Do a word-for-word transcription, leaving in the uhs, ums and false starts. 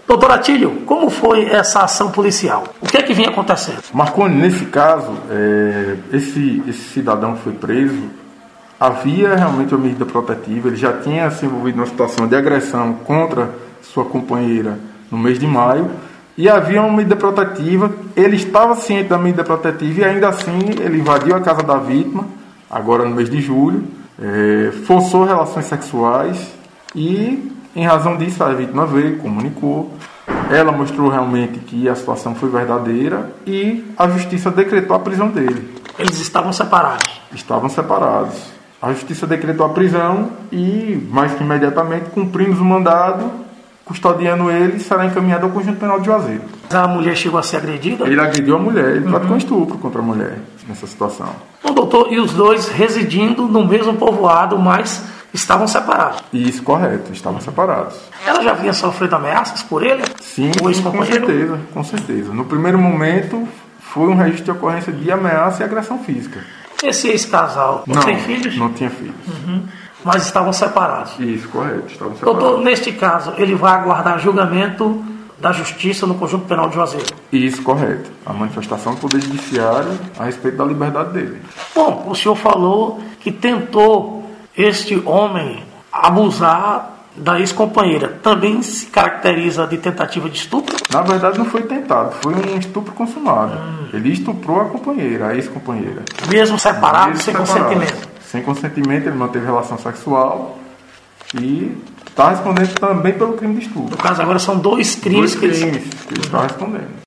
Doutor Atílio, como foi essa ação policial? O que é que vinha acontecendo? Marconi, nesse caso, é, esse, esse cidadão que foi preso, havia realmente uma medida protetiva, ele já tinha se envolvido numa situação de agressão contra sua companheira no mês de maio, e havia uma medida protetiva, ele estava ciente da medida protetiva e ainda assim ele invadiu a casa da vítima, agora no mês de julho, é, forçou relações sexuais e, em razão disso, a vítima veio, comunicou, ela mostrou realmente que a situação foi verdadeira e a justiça decretou a prisão dele. Eles estavam separados? Estavam separados. A justiça decretou a prisão e, mais que imediatamente, cumprimos o mandado, custodiando ele, será encaminhado ao Conjunto Penal de Juazeiro. A mulher chegou a ser agredida? Ele agrediu a mulher, ele uhum. praticou estupro contra a mulher nessa situação. Bom, doutor, e os dois residindo no mesmo povoado, mas estavam separados? Isso, correto, estavam separados. Ela já vinha sofrendo ameaças por ele? Sim, com certeza, com certeza. No primeiro momento, foi um registro de ocorrência de ameaça e agressão física. Esse ex-casal não, não tem filhos? Não tinha filhos. Uhum. Mas estavam separados? Isso, correto, estavam separados. Doutor, neste caso, ele vai aguardar julgamento da Justiça no Conjunto Penal de Juazeiro? Isso, correto. A manifestação do Poder Judiciário a respeito da liberdade dele. Bom, o senhor falou que tentou este homem abusar da ex-companheira. Também se caracteriza de tentativa de estupro? Na verdade, não foi tentado, foi um estupro consumado. Hum. Ele estuprou a companheira, a ex-companheira. Mesmo separado, Mesmo sem separado. consentimento? Sem consentimento, ele manteve relação sexual e está respondendo também pelo crime de estupro. No caso, agora são dois crimes dois que crimes ele... que ele está respondendo.